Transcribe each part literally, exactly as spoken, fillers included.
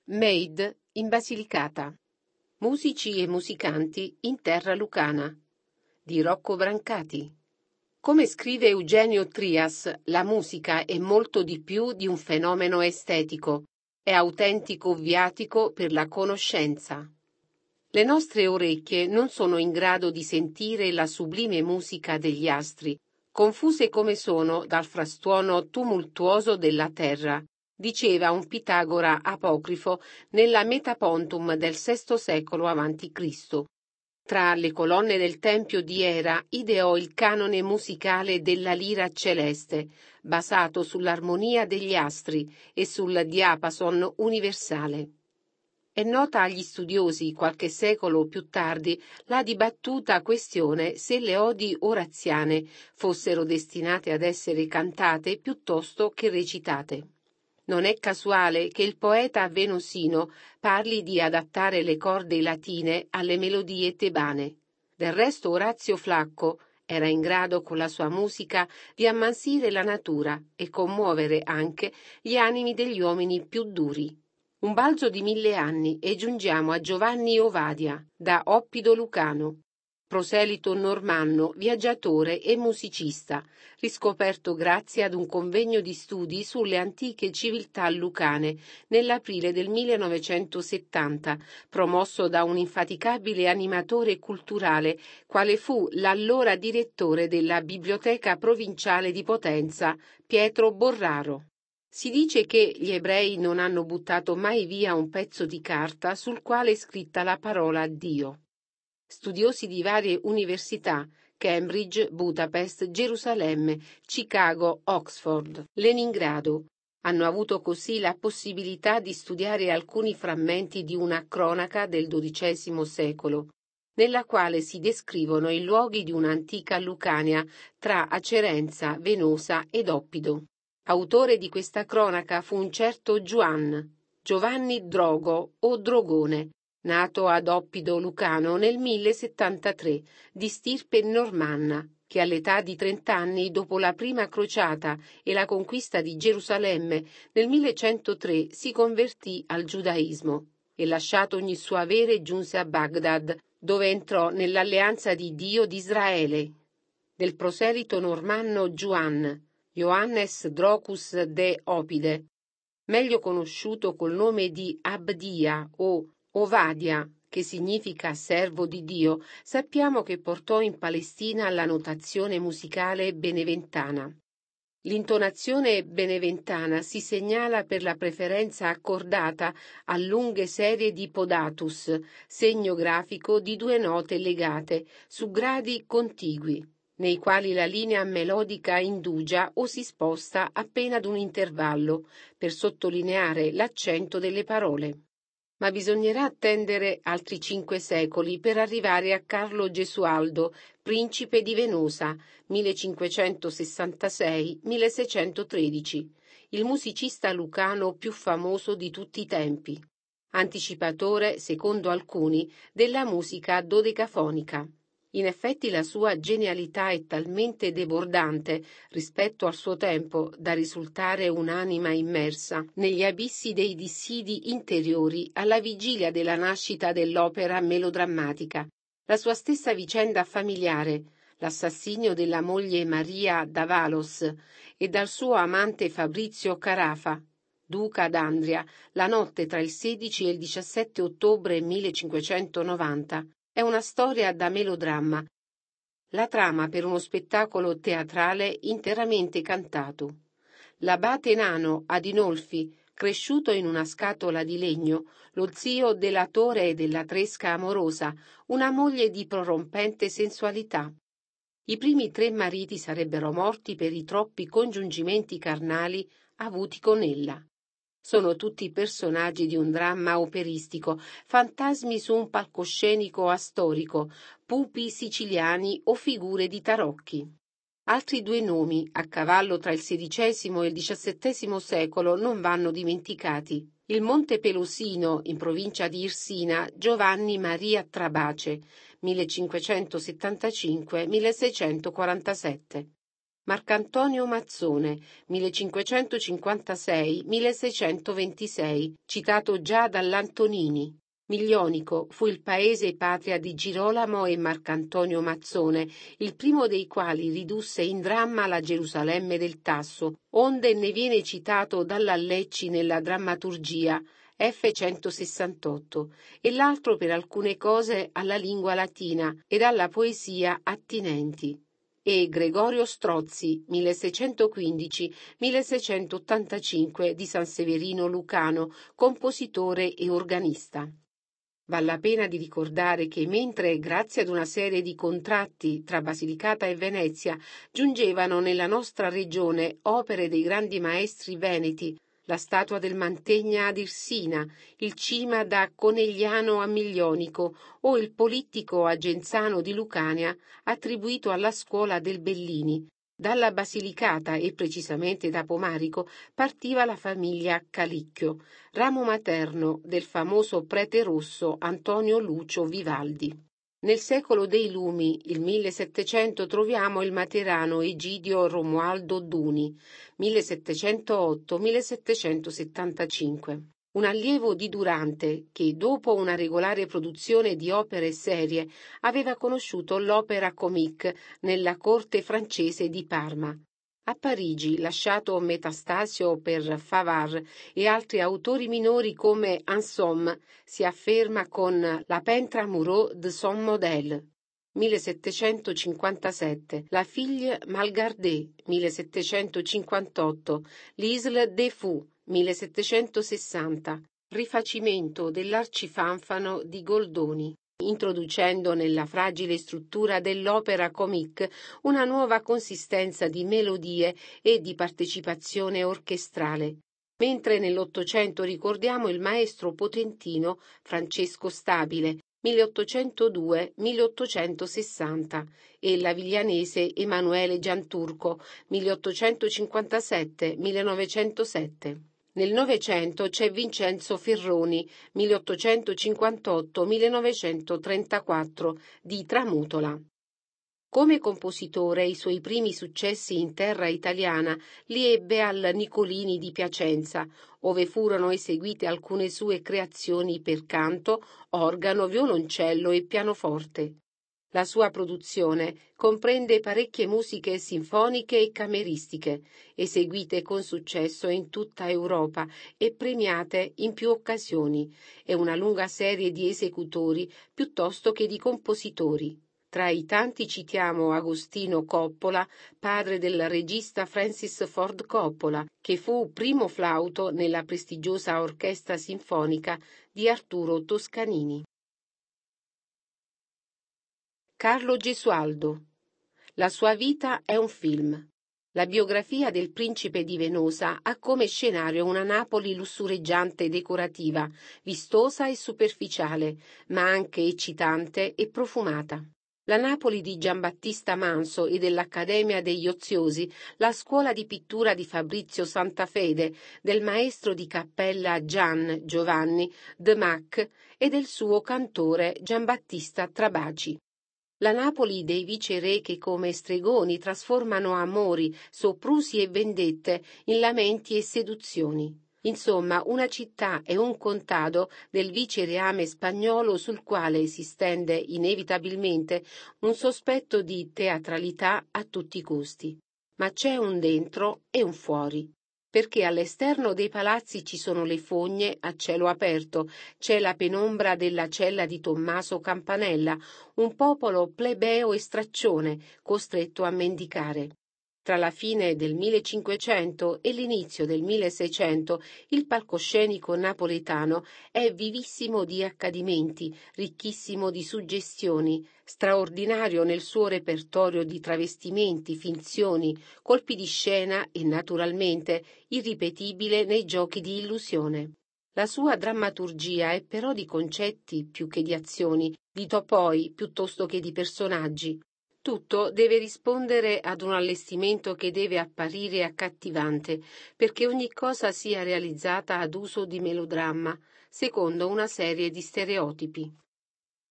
Made in Basilicata. Musici e musicanti in terra lucana di Rocco Brancati. Come scrive Eugenio Trias, la musica è molto di più di un fenomeno estetico, è autentico viatico per la conoscenza. Le nostre orecchie non sono in grado di sentire la sublime musica degli astri, confuse come sono dal frastuono tumultuoso della terra, diceva un Pitagora apocrifo nella Metapontum del sesto secolo avanti Cristo. Tra le colonne del tempio di Era ideò il canone musicale della lira celeste, basato sull'armonia degli astri e sul diapason universale. È nota agli studiosi qualche secolo più tardi la dibattuta questione se le odi oraziane fossero destinate ad essere cantate piuttosto che recitate. Non è casuale che il poeta venosino parli di adattare le corde latine alle melodie tebane. Del resto Orazio Flacco era in grado con la sua musica di ammansire la natura e commuovere anche gli animi degli uomini più duri. Un balzo di mille anni e giungiamo a Giovanni Ovadia, da Oppido Lucano, proselito normanno, viaggiatore e musicista, riscoperto grazie ad un convegno di studi sulle antiche civiltà lucane nell'aprile del millenovecentosettanta, promosso da un infaticabile animatore culturale, quale fu l'allora direttore della Biblioteca Provinciale di Potenza, Pietro Borraro. Si dice che gli ebrei non hanno buttato mai via un pezzo di carta sul quale è scritta la parola Dio. Studiosi di varie università, Cambridge, Budapest, Gerusalemme, Chicago, Oxford, Leningrado, hanno avuto così la possibilità di studiare alcuni frammenti di una cronaca del dodicesimo secolo, nella quale si descrivono i luoghi di un'antica Lucania tra Acerenza, Venosa ed Oppido. Autore di questa cronaca fu un certo Juan, Giovanni Drogo o Drogone, nato ad Oppido Lucano nel millesettantatré, di stirpe normanna, che all'età di trent'anni, dopo la prima crociata e la conquista di Gerusalemme nel millecentotre, si convertì al giudaismo e, lasciato ogni suo avere, giunse a Baghdad, dove entrò nell'alleanza di Dio di Israele. Del proselito normanno Juan, Johannes Drocus de Opide, meglio conosciuto col nome di Abdia o Ovadia, che significa servo di Dio, sappiamo che portò in Palestina la notazione musicale beneventana. L'intonazione beneventana si segnala per la preferenza accordata a lunghe serie di podatus, segno grafico di due note legate su gradi contigui, nei quali la linea melodica indugia o si sposta appena ad un intervallo, per sottolineare l'accento delle parole. Ma bisognerà attendere altri cinque secoli per arrivare a Carlo Gesualdo, principe di Venosa, millecinquecentosessantasei milleseicentotredici, il musicista lucano più famoso di tutti i tempi, anticipatore, secondo alcuni, della musica dodecafonica. In effetti la sua genialità è talmente debordante rispetto al suo tempo da risultare un'anima immersa negli abissi dei dissidi interiori alla vigilia della nascita dell'opera melodrammatica. La sua stessa vicenda familiare, l'assassinio della moglie Maria d'Avalos e dal suo amante Fabrizio Carafa, duca d'Andria, la notte tra il sedici e il diciassette ottobre millecinquecentonovanta, è una storia da melodramma, la trama per uno spettacolo teatrale interamente cantato. L'abate nano Adinolfi, cresciuto in una scatola di legno, lo zio delatore e della tresca amorosa, una moglie di prorompente sensualità. I primi tre mariti sarebbero morti per i troppi congiungimenti carnali avuti con ella. Sono tutti personaggi di un dramma operistico, fantasmi su un palcoscenico astorico, pupi siciliani o figure di tarocchi. Altri due nomi, a cavallo tra il sedicesimo e il diciassettesimo secolo, non vanno dimenticati. Il Monte Pelosino, in provincia di Irsina, Giovanni Maria Trabace, millecinquecentosettantacinque milleseicentoquarantasette. Marcantonio Mazzone, millecinquecentocinquantasei-milleseicentoventisei, citato già dall'Antonini. Miglionico fu il paese patria di Girolamo e Marcantonio Mazzone, il primo dei quali ridusse in dramma la Gerusalemme del Tasso, onde ne viene citato dall'Allecci nella drammaturgia F centosessantotto, e l'altro per alcune cose alla lingua latina ed alla poesia attinenti. E Gregorio Strozzi, milleseicentoquindici-milleseicentottantacinque, di San Severino Lucano, compositore e organista. Val la pena di ricordare che mentre, grazie ad una serie di contratti tra Basilicata e Venezia, giungevano nella nostra regione opere dei grandi maestri veneti, la statua del Mantegna ad Irsina, il Cima da Conegliano a Miglionico o il Polittico a Genzano di Lucania, attribuito alla scuola del Bellini, dalla Basilicata e precisamente da Pomarico partiva la famiglia Calicchio, ramo materno del famoso prete rosso Antonio Lucio Vivaldi. Nel secolo dei lumi, il millesettecento, troviamo il materano Egidio Romualdo Duni, millesettecentootto-millesettecentosettantacinque. Un allievo di Durante che, dopo una regolare produzione di opere serie, aveva conosciuto l'opera comique nella corte francese di Parma. A Parigi, lasciato Metastasio per Favart e altri autori minori come Anselme, si afferma con La peintre amoureuse de son modèle, millesettecentocinquantasette, La fille Malgardée, millesettecentocinquantotto, L'Isle des Fous, millesettecentosessanta, rifacimento dell'Arcifanfano di Goldoni, introducendo nella fragile struttura dell'opera comique una nuova consistenza di melodie e di partecipazione orchestrale. Mentre nell'Ottocento ricordiamo il maestro potentino Francesco Stabile, milleottocentodue-milleottocentosessanta, e l'aviglianese Emanuele Gianturco, milleottocentocinquantasette-millenovecentosette. Nel Novecento c'è Vincenzo Ferroni, milleottocentocinquantotto-millenovecentotrentaquattro, di Tramutola. Come compositore i suoi primi successi in terra italiana li ebbe al Nicolini di Piacenza, ove furono eseguite alcune sue creazioni per canto, organo, violoncello e pianoforte. La sua produzione comprende parecchie musiche sinfoniche e cameristiche, eseguite con successo in tutta Europa e premiate in più occasioni, e una lunga serie di esecutori piuttosto che di compositori. Tra i tanti citiamo Agostino Coppola, padre del regista Francis Ford Coppola, che fu primo flauto nella prestigiosa orchestra sinfonica di Arturo Toscanini. Carlo Gesualdo. La sua vita è un film. La biografia del principe di Venosa ha come scenario una Napoli lussureggiante e decorativa, vistosa e superficiale, ma anche eccitante e profumata. La Napoli di Giambattista Manso e dell'Accademia degli Oziosi, la scuola di pittura di Fabrizio Santafede, del maestro di cappella Gian Giovanni de Mac e del suo cantore Giambattista Trabaci. La Napoli dei viceré che come stregoni trasformano amori, soprusi e vendette in lamenti e seduzioni. Insomma, una città e un contado del vicereame spagnolo sul quale si stende inevitabilmente un sospetto di teatralità a tutti i costi. Ma c'è un dentro e un fuori, perché all'esterno dei palazzi ci sono le fogne a cielo aperto, c'è la penombra della cella di Tommaso Campanella, un popolo plebeo e straccione, costretto a mendicare. Tra la fine del millecinquecento e l'inizio del milleseicento il palcoscenico napoletano è vivissimo di accadimenti, ricchissimo di suggestioni, straordinario nel suo repertorio di travestimenti, finzioni, colpi di scena e, naturalmente, irripetibile nei giochi di illusione. La sua drammaturgia è però di concetti più che di azioni, di topoi piuttosto che di personaggi. Tutto deve rispondere ad un allestimento che deve apparire accattivante, perché ogni cosa sia realizzata ad uso di melodramma, secondo una serie di stereotipi.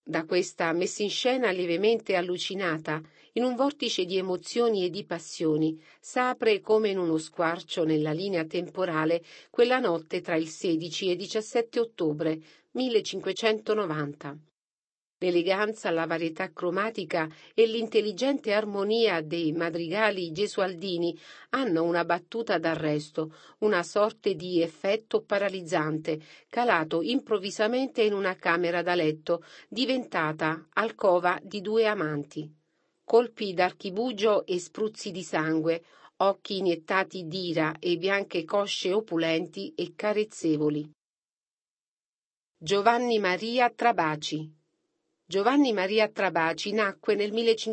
da questa messa in scena lievemente allucinata, in un vortice di emozioni e di passioni, s'apre come in uno squarcio nella linea temporale quella notte tra il sedici e diciassette ottobre millecinquecentonovanta. L'eleganza, la varietà cromatica e l'intelligente armonia dei madrigali gesualdini hanno una battuta d'arresto, una sorte di effetto paralizzante, calato improvvisamente in una camera da letto, diventata alcova di due amanti. Colpi d'archibugio e spruzzi di sangue, occhi iniettati d'ira e bianche cosce opulenti e carezzevoli. Giovanni Maria Trabaci. Giovanni Maria Trabaci nacque nel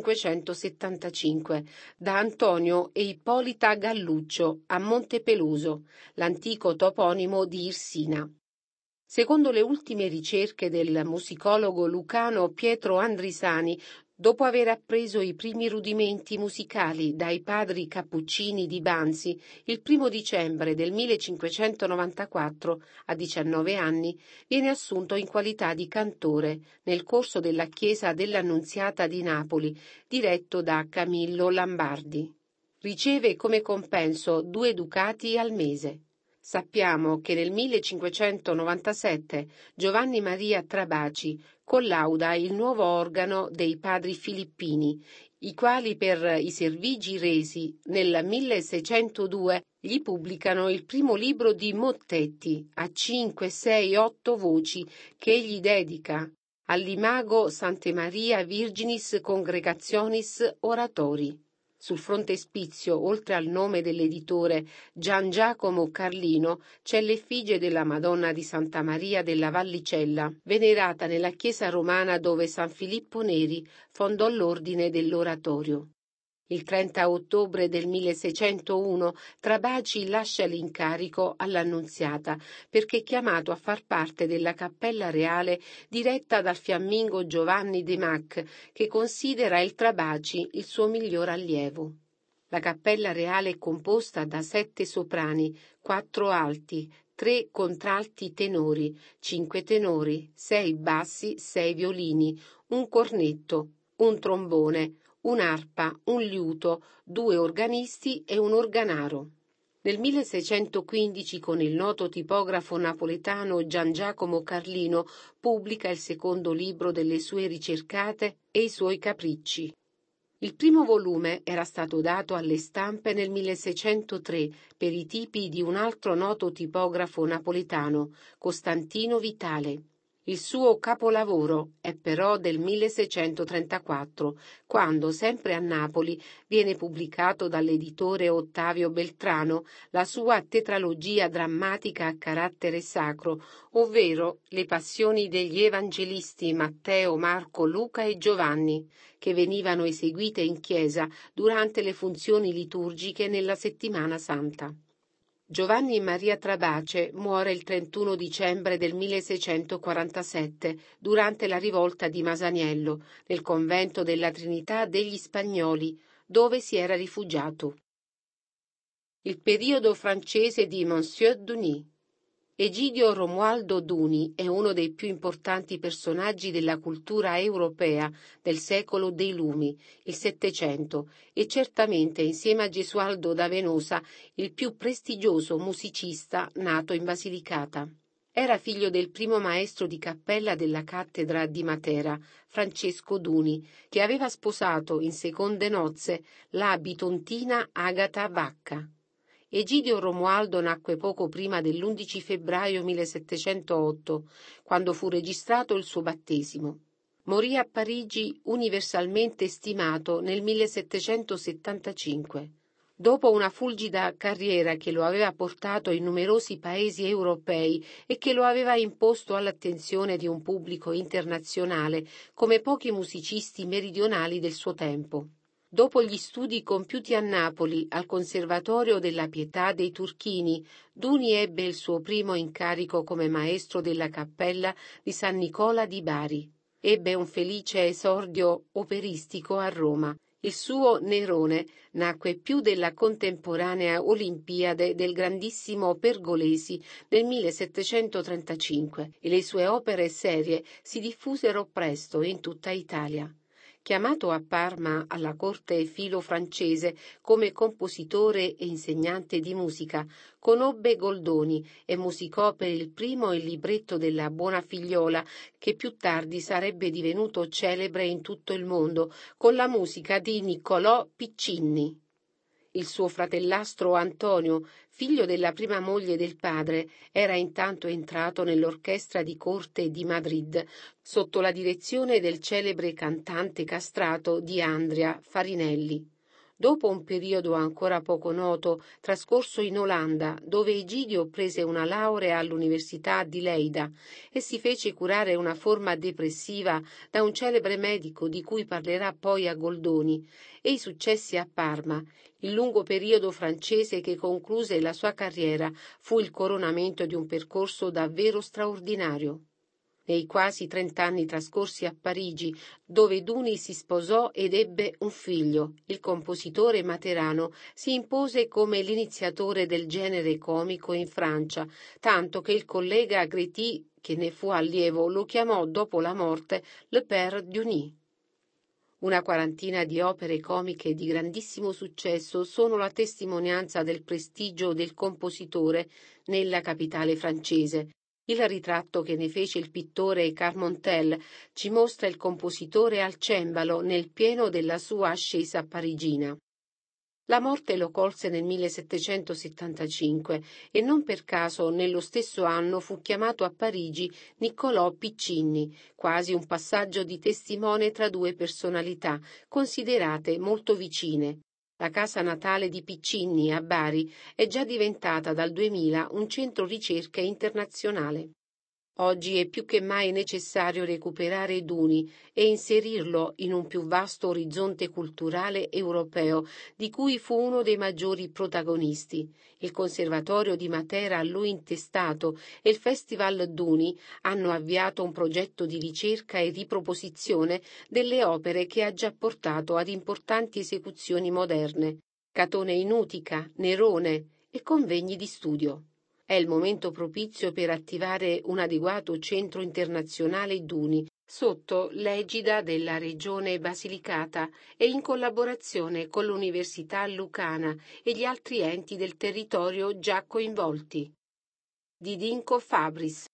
millecinquecentosettantacinque da Antonio e Ippolita Galluccio a Montepeluso, l'antico toponimo di Irsina. Secondo le ultime ricerche del musicologo lucano Pietro Andrisani, dopo aver appreso i primi rudimenti musicali dai padri cappuccini di Banzi, il primo dicembre del millecinquecentonovantaquattro, a diciannove anni, viene assunto in qualità di cantore nel corso della chiesa dell'Annunziata di Napoli, diretto da Camillo Lambardi. Riceve come compenso due ducati al mese. Sappiamo che nel millecinquecentonovantasette Giovanni Maria Trabaci collauda il nuovo organo dei padri filippini, i quali per i servigi resi nel milleseicentodue gli pubblicano il primo libro di mottetti a cinque, sei, otto voci che egli dedica all'Imago Sante Maria Virginis Congregationis Oratori. Sul frontespizio, oltre al nome dell'editore Gian Giacomo Carlino, c'è l'effigie della Madonna di Santa Maria della Vallicella, venerata nella chiesa romana dove San Filippo Neri fondò l'ordine dell'Oratorio. Il trenta ottobre del milleseicentouno Trabaci lascia l'incarico all'Annunziata perché chiamato a far parte della Cappella Reale diretta dal fiammingo Giovanni de Mac, che considera il Trabaci il suo miglior allievo. La Cappella Reale è composta da sette soprani, quattro alti, tre contralti tenori, cinque tenori, sei bassi, sei violini, un cornetto, un trombone, un'arpa, un liuto, due organisti e un organaro. Nel milleseicentoquindici, con il noto tipografo napoletano Gian Giacomo Carlino, pubblica il secondo libro delle sue ricercate e i suoi capricci. Il primo volume era stato dato alle stampe nel milleseicentotre per i tipi di un altro noto tipografo napoletano, Costantino Vitale. Il suo capolavoro è però del milleseicentotrentaquattro, quando, sempre a Napoli, viene pubblicato dall'editore Ottavio Beltrano la sua tetralogia drammatica a carattere sacro, ovvero Le passioni degli evangelisti Matteo, Marco, Luca e Giovanni, che venivano eseguite in chiesa durante le funzioni liturgiche nella Settimana Santa. Giovanni Maria Trabace muore il trentuno dicembre del milleseicentoquarantasette durante la rivolta di Masaniello, nel convento della Trinità degli Spagnoli, dove si era rifugiato. Il periodo francese di Monsieur Duny. Egidio Romualdo Duni è uno dei più importanti personaggi della cultura europea del secolo dei lumi, il Settecento, e certamente insieme a Gesualdo da Venosa il più prestigioso musicista nato in Basilicata. Era figlio del primo maestro di cappella della cattedra di Matera, Francesco Duni, che aveva sposato in seconde nozze la bitontina Agata Vacca. Egidio Romualdo nacque poco prima dell'undici febbraio millesettecentootto, quando fu registrato il suo battesimo. Morì a Parigi universalmente stimato nel millesettecentosettantacinque. Dopo una fulgida carriera che lo aveva portato in numerosi paesi europei e che lo aveva imposto all'attenzione di un pubblico internazionale come pochi musicisti meridionali del suo tempo. Dopo gli studi compiuti a Napoli al Conservatorio della Pietà dei Turchini, Duni ebbe il suo primo incarico come maestro della cappella di San Nicola di Bari. Ebbe un felice esordio operistico a Roma. Il suo Nerone nacque più della contemporanea Olimpiade del grandissimo Pergolesi nel millesettecentotrentacinque e le sue opere serie si diffusero presto in tutta Italia. Chiamato a Parma alla corte filo-francese come compositore e insegnante di musica, conobbe Goldoni e musicò per il primo il libretto della Buona Figliola, che più tardi sarebbe divenuto celebre in tutto il mondo, con la musica di Niccolò Piccinni. Il suo fratellastro Antonio, figlio della prima moglie del padre, era intanto entrato nell'orchestra di corte di Madrid, sotto la direzione del celebre cantante castrato di Andria Farinelli. Dopo un periodo ancora poco noto, trascorso in Olanda, dove Egidio prese una laurea all'Università di Leida e si fece curare una forma depressiva da un celebre medico di cui parlerà poi a Goldoni, e i successi a Parma, il lungo periodo francese che concluse la sua carriera fu il coronamento di un percorso davvero straordinario. Nei quasi trent'anni trascorsi a Parigi, dove Duni si sposò ed ebbe un figlio, il compositore materano si impose come l'iniziatore del genere comico in Francia, tanto che il collega Gréty, che ne fu allievo, lo chiamò dopo la morte Le Père Duny. Una quarantina di opere comiche di grandissimo successo sono la testimonianza del prestigio del compositore nella capitale francese. Il ritratto che ne fece il pittore Carmontel ci mostra il compositore al cembalo nel pieno della sua ascesa parigina. La morte lo colse nel millesettecentosettantacinque e non per caso nello stesso anno fu chiamato a Parigi Niccolò Piccinni, quasi un passaggio di testimone tra due personalità considerate molto vicine. La casa natale di Piccinni a Bari è già diventata dal duemila un centro ricerche internazionale. Oggi è più che mai necessario recuperare Duni e inserirlo in un più vasto orizzonte culturale europeo, di cui fu uno dei maggiori protagonisti. Il Conservatorio di Matera a lui intestato e il Festival Duni hanno avviato un progetto di ricerca e riproposizione delle opere che ha già portato ad importanti esecuzioni moderne, Catone in Utica, Nerone e convegni di studio. È il momento propizio per attivare un adeguato centro internazionale Duni sotto l'egida della Regione Basilicata e in collaborazione con l'Università Lucana e gli altri enti del territorio già coinvolti. Didinco Fabris